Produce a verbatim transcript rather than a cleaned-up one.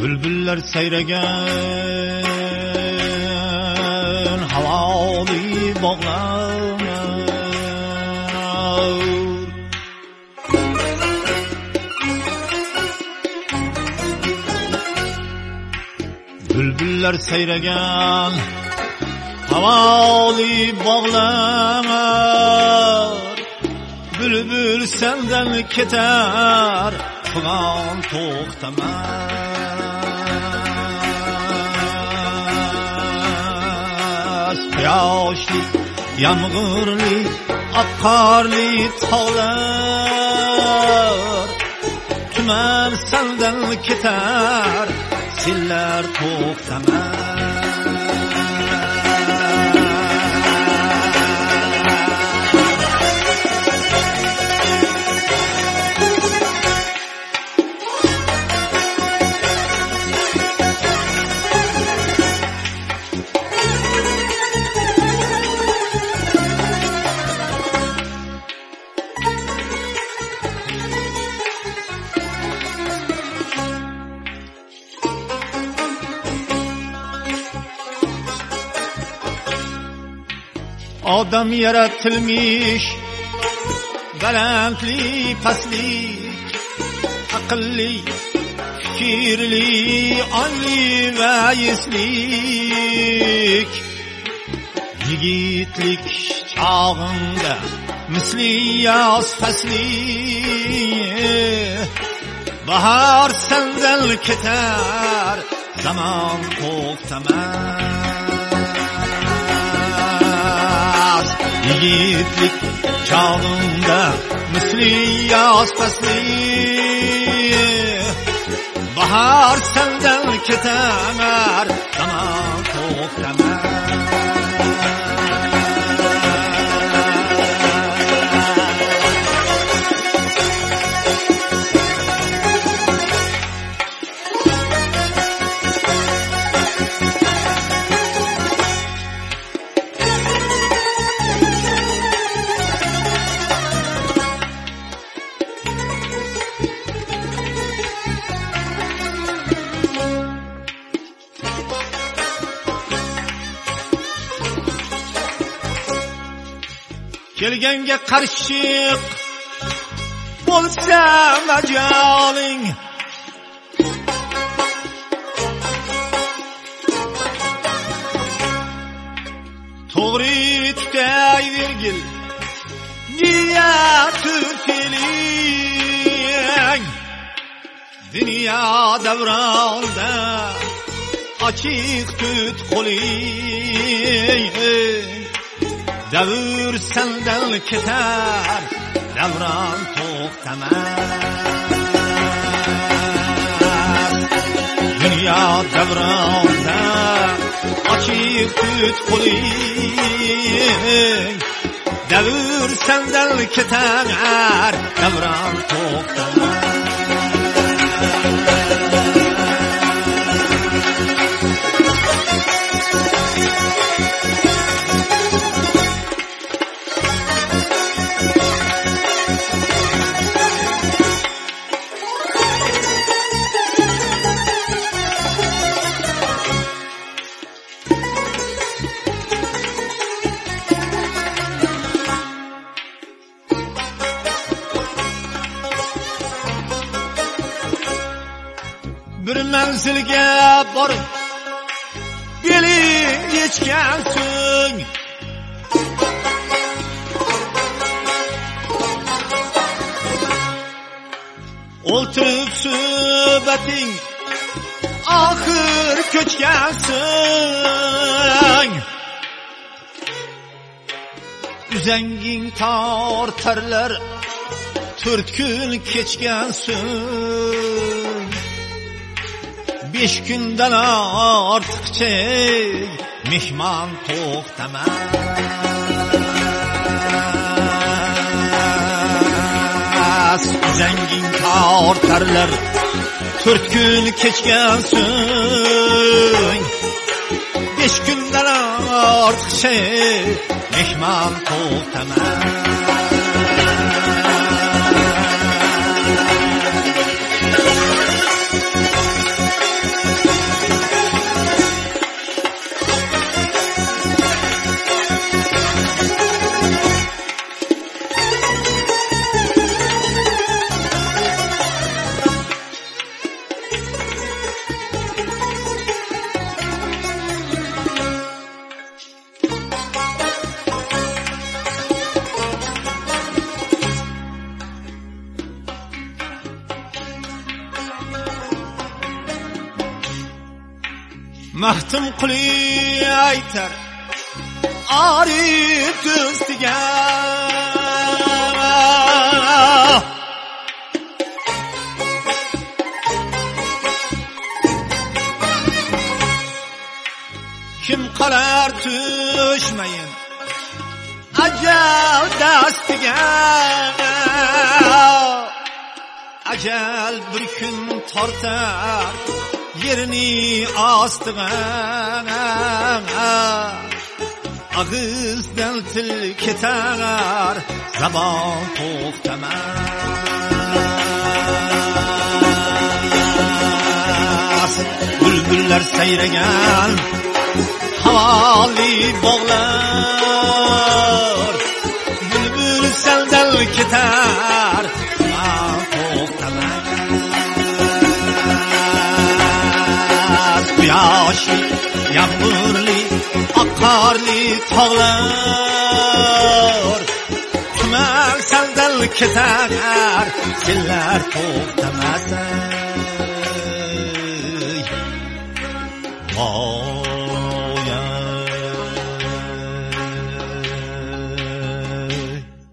Bülbüller seyregan havali bağlar, Bülbüller seyregan havali bağlar, bülbül senden keter, Fıgan to'xtamas. Yoshli, yomg'irli, oqqorli tog'lar, tuman sendan ketar, sellar to'xtamas. Adam yaratılmış galantli pasli, akılli, fikirli, anli ve yeslik. Yigitlik çağında misli yaz fasli, bahar senden keter, zaman to'xtamas. Yigitlik çağında misli yaz fasli, bahar senden keter, zaman to'xtamas. Kelgenge qarshi bo'lsa majoling, to'g'ri tutayvergil niyati keling. Dunyo davronda ochiq tut qo'ling, davr senden keter, davron to'xtamas. Dünya davronda ochiq tut qo'ling, davr senden keter, davron to'xtamas. Bir manzilga borib beling yechgansin, o'ltirib suhbating oxir ko'chgansin. Uzanging tortarlar to'rt kun kechgansin. Besh kundan ortiqcha mehmon to'xtamas. Uzanging tortarlar to'rt kun kechgansin. Besh kundan ortiqcha mehmon to'xtamas. Mahtum quli aytar arif do'stiga kim qolar tushmayin ajal dastiga ajal bir kun tortar yerini ostiga ağızdan til ketar zabon to'xtamas bülbüller sayragan havali bog'lar bülbül seldan ketar zabon to'xtamas quyoshli yağmurli akarli tağlar tümen seldan ketar sellar to'xtamas.